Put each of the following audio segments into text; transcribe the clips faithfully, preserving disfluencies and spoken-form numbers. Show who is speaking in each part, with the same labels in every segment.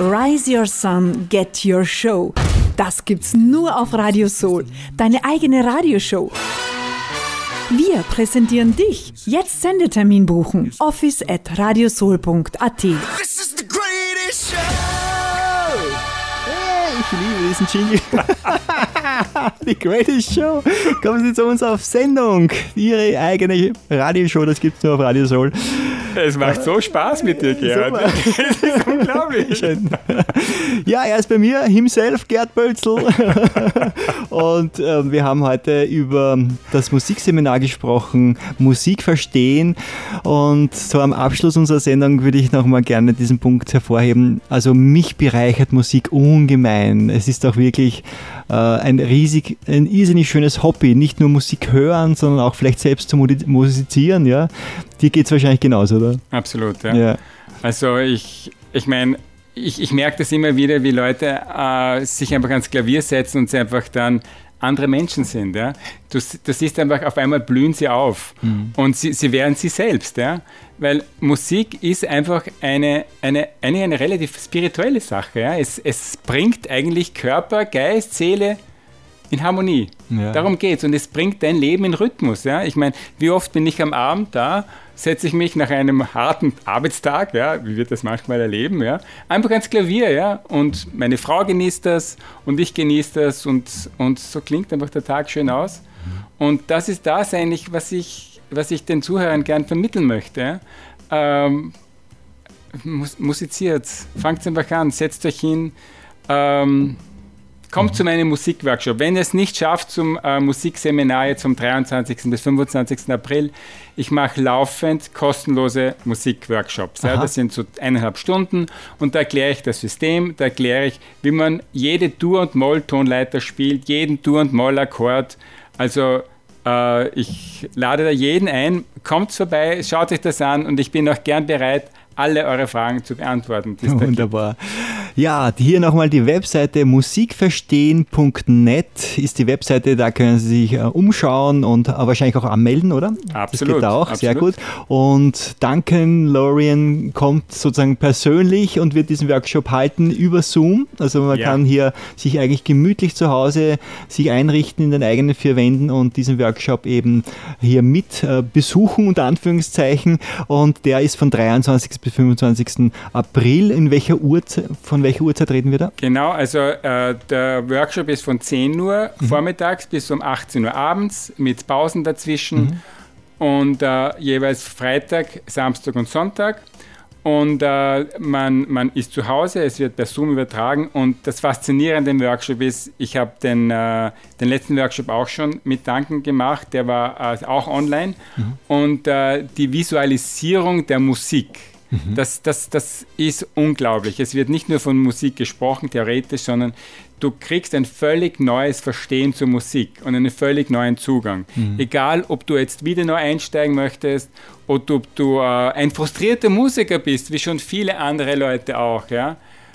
Speaker 1: Rise Your Sun, Get Your Show. Das gibt's nur auf Radio Soul, deine eigene Radioshow. Wir präsentieren dich. Jetzt Sendetermin buchen. office at radiosoul punkt a t.
Speaker 2: This is the greatest show!
Speaker 3: Hey, ich liebe diesen Jingle. Die Greatest Show. Kommen Sie zu uns auf Sendung. Ihre eigene Radioshow, das gibt's nur auf Radio Soul.
Speaker 4: Es macht so Spaß mit dir, Gerhard. Das ist unglaublich.
Speaker 3: Ja, er ist bei mir, himself, Gerd Bölzl. Und äh, wir haben heute über das Musikseminar gesprochen, Musik verstehen. Und so am Abschluss unserer Sendung würde ich nochmal gerne diesen Punkt hervorheben. Also mich bereichert Musik ungemein. Es ist auch wirklich äh, ein riesig, ein irrsinnig schönes Hobby. Nicht nur Musik hören, sondern auch vielleicht selbst zu musizieren, ja. Dir geht es wahrscheinlich genauso, oder?
Speaker 4: Absolut, ja.
Speaker 3: ja.
Speaker 4: Also ich, ich meine, ich, ich merke das immer wieder, wie Leute äh, sich einfach ans Klavier setzen und sie einfach dann andere Menschen sind. Ja? Du, du siehst einfach, auf einmal blühen sie auf mhm. und sie, sie werden sie selbst. Ja? Weil Musik ist einfach eine, eine, eine, eine relativ spirituelle Sache. Ja? Es, es bringt eigentlich Körper, Geist, Seele in Harmonie. Ja. Darum geht's. Und es bringt dein Leben in Rhythmus. Ja? Ich meine, wie oft bin ich am Abend da, setze ich mich nach einem harten Arbeitstag, ja, wie wir das manchmal erleben, ja, einfach ans Klavier, ja, und meine Frau genießt das und ich genieße das und, und so klingt einfach der Tag schön aus. Und das ist das eigentlich, was ich, was ich den Zuhörern gern vermitteln möchte. Ja? Ähm, mus- musiziert, fangt einfach an, setzt euch hin, ähm, kommt zu meinem Musikworkshop. Wenn ihr es nicht schafft zum äh, Musikseminar jetzt vom dreiundzwanzigsten bis fünfundzwanzigsten April, ich mache laufend kostenlose Musikworkshops. Ja, das sind so eineinhalb Stunden und da erkläre ich das System, da erkläre ich, wie man jede Dur- und Moll-Tonleiter spielt, jeden Dur- und Moll-Akkord. Also äh, ich lade da jeden ein, kommt vorbei, schaut euch das an und ich bin auch gern bereit, alle eure Fragen zu beantworten. Die es da
Speaker 3: Wunderbar. Ja, hier nochmal die Webseite musikverstehen punkt net ist die Webseite, da können Sie sich äh, umschauen und äh, wahrscheinlich auch anmelden, oder?
Speaker 4: Absolut.
Speaker 3: Das geht auch,
Speaker 4: absolut.
Speaker 3: Sehr gut. Und Duncan Lorian kommt sozusagen persönlich und wird diesen Workshop halten über Zoom. Also man ja. kann hier sich eigentlich gemütlich zu Hause sich einrichten in den eigenen vier Wänden und diesen Workshop eben hier mit äh, besuchen, unter Anführungszeichen. Und der ist von dreiundzwanzigsten bis fünfundzwanzigsten April. In welcher Uhrzeit, von welcher Uhrzeit reden wir da?
Speaker 4: Genau, also äh, der Workshop ist von zehn Uhr mhm. vormittags bis um achtzehn Uhr abends mit Pausen dazwischen mhm. und äh, jeweils Freitag, Samstag und Sonntag. Und äh, man, man ist zu Hause, es wird per Zoom übertragen und das Faszinierende im Workshop ist, ich habe den, äh, den letzten Workshop auch schon mit Duncan gemacht, der war äh, auch online mhm. und äh, die Visualisierung der Musik. Mhm. Das, das, das ist unglaublich. Es wird nicht nur von Musik gesprochen, theoretisch, sondern du kriegst ein völlig neues Verstehen zur Musik und einen völlig neuen Zugang. Mhm. Egal, ob du jetzt wieder neu einsteigen möchtest oder ob du äh, ein frustrierter Musiker bist, wie schon viele andere Leute auch, ja?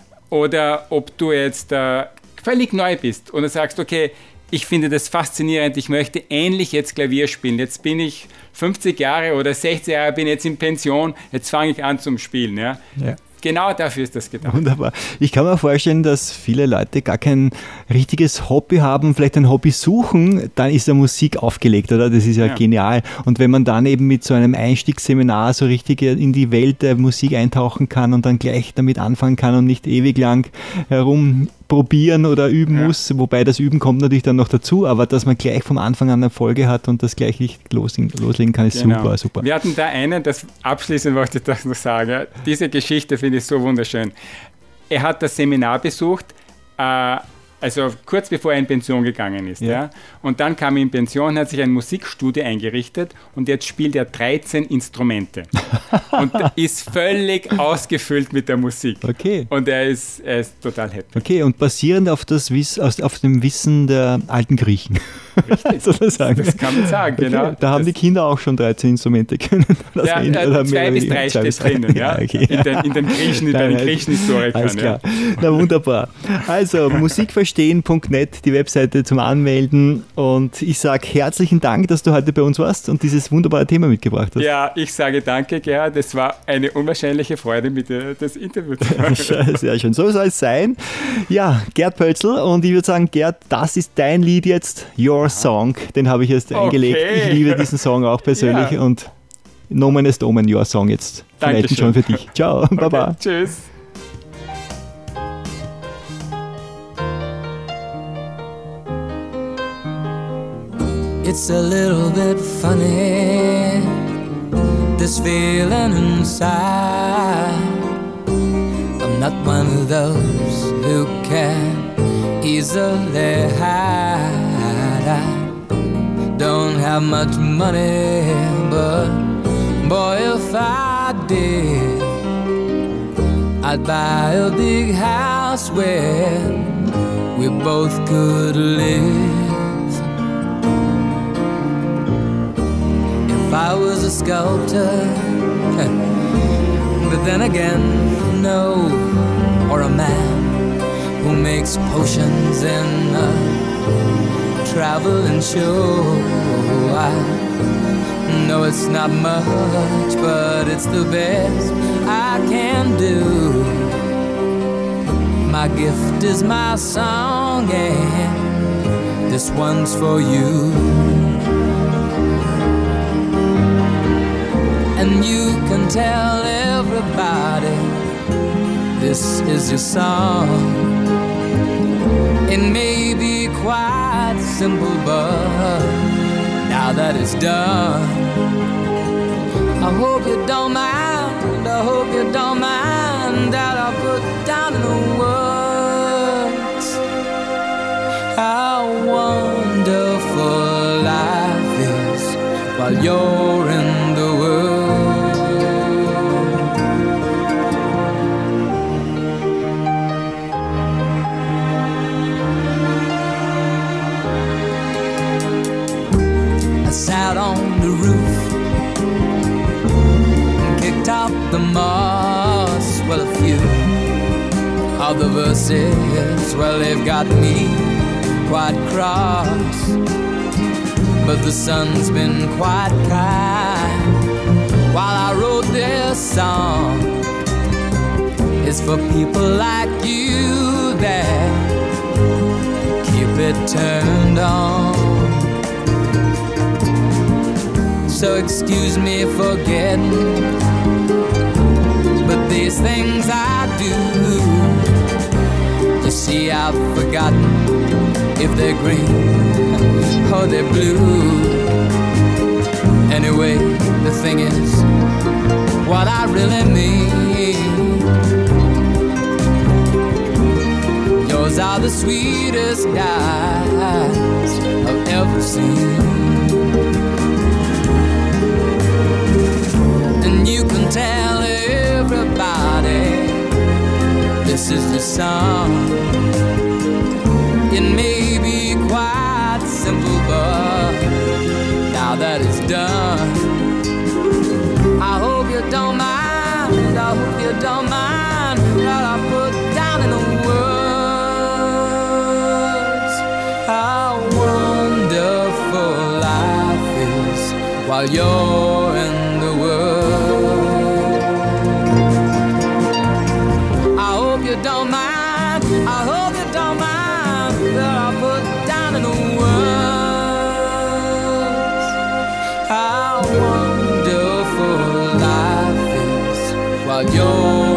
Speaker 4: Oder ob du jetzt äh, völlig neu bist und du sagst, okay, ich finde das faszinierend, ich möchte ähnlich jetzt Klavier spielen. Jetzt bin ich fünfzig Jahre oder sechzig Jahre, bin jetzt in Pension, jetzt fange ich an zum Spielen. Ja? Ja. Genau dafür ist das gedacht.
Speaker 3: Wunderbar. Ich kann mir vorstellen, dass viele Leute gar kein richtiges Hobby haben, vielleicht ein Hobby suchen, dann ist der Musik aufgelegt, oder? Das ist ja, ja genial. Und wenn man dann eben mit so einem Einstiegsseminar so richtig in die Welt der Musik eintauchen kann und dann gleich damit anfangen kann und nicht ewig lang herumprobieren oder üben ja. muss, wobei das Üben kommt natürlich dann noch dazu, aber dass man gleich vom Anfang an Erfolge hat und das gleich nicht loslegen, loslegen kann, ist genau. super, super.
Speaker 4: Wir hatten da einen, das abschließend wollte ich das noch sagen, diese Geschichte finde ich so wunderschön. Er hat das Seminar besucht, äh, also kurz bevor er in Pension gegangen ist. Ja. Ja? Und dann kam er in Pension, hat sich ein Musikstudio eingerichtet und jetzt spielt er dreizehn Instrumente und ist völlig ausgefüllt mit der Musik.
Speaker 3: Okay.
Speaker 4: Und er ist, er ist total happy.
Speaker 3: Okay, und basierend auf, das Wiss, auf dem Wissen der alten Griechen.
Speaker 4: Richtig.
Speaker 3: sozusagen.
Speaker 4: Das kann man sagen,
Speaker 3: Okay,
Speaker 4: genau.
Speaker 3: da haben
Speaker 4: das,
Speaker 3: die Kinder auch schon dreizehn Instrumente können. Das
Speaker 4: ja,
Speaker 3: in-
Speaker 4: äh,
Speaker 3: oder
Speaker 4: zwei
Speaker 3: mehr
Speaker 4: bis
Speaker 3: oder
Speaker 4: drei
Speaker 3: weniger.
Speaker 4: steht drinnen, ja,
Speaker 3: okay.
Speaker 4: in, den, in den Griechen, bei den
Speaker 3: Nein,
Speaker 4: griechischen Historikern.
Speaker 3: Alles klar.
Speaker 4: Ja.
Speaker 3: Na wunderbar. Also musikverstehen punkt net, die Webseite zum Anmelden. Und ich sage herzlichen Dank, dass du heute bei uns warst und dieses wunderbare Thema mitgebracht hast.
Speaker 4: Ja, ich sage danke, Gerhard. Es war eine unwahrscheinliche Freude, mit dir das Interview zu machen.
Speaker 3: Sehr schön, so soll es sein. Ja, Gerd Pölzl, und ich würde sagen, Gerd, das ist dein Lied jetzt, Your Song. Den habe ich jetzt
Speaker 4: Okay.
Speaker 3: eingelegt. Ich liebe diesen Song auch persönlich
Speaker 4: Ja.
Speaker 3: und Nomen ist Omen, Your Song jetzt. Vielleicht
Speaker 4: Dankeschön.
Speaker 3: schon für dich. Ciao,
Speaker 4: Okay,
Speaker 3: baba.
Speaker 4: tschüss.
Speaker 5: It's a little bit funny, this feeling inside. I'm not one of those who can easily hide. I don't have much money, but boy, if I did, I'd buy a big house where we both could live. If I was a sculptor, but then again, no, or a man who makes potions in a traveling show. I know it's not much, but it's the best I can do. My gift is my song, and this one's for you. And you can tell everybody this is your song. It may be quite simple, but now that it's done, I hope you don't mind, I hope you don't mind that I put down in the words how wonderful life is while you're in the world. I sat on the roof and kicked out the moss. Well, a few of the verses, well, they've got me quite cross, but the sun's been quite kind while I wrote this song. It's for people like you that keep it turned on. So excuse me for getting, but these things I do, you see, I've forgotten if they're green or they're blue. Anyway, the thing is, what I really mean, yours are the sweetest eyes I've ever seen. And you can tell everybody this is the song. It may be quite simple, but now that it's done, I hope you don't mind, I hope you don't mind that I put down in the words how wonderful life is while you're in the world. I hope you don't mind, I hope you don't mind that I put down in the words how wonderful life is while you're